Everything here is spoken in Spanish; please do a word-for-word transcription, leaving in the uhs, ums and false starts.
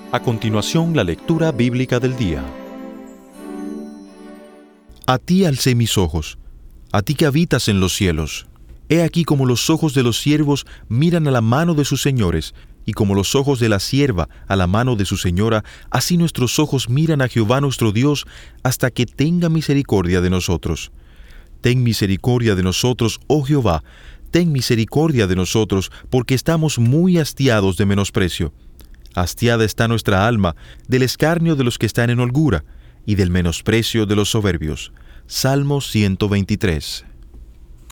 A continuación, la lectura bíblica del día. A ti alcé mis ojos, a ti que habitas en los cielos. He aquí como los ojos de los siervos miran a la mano de sus señores, y como los ojos de la sierva a la mano de su señora, así nuestros ojos miran a Jehová nuestro Dios, hasta que tenga misericordia de nosotros. Ten misericordia de nosotros, oh Jehová, ten misericordia de nosotros, porque estamos muy hastiados de menosprecio. Hastiada está nuestra alma del escarnio de los que están en holgura, y del menosprecio de los soberbios. Salmo ciento veintitrés.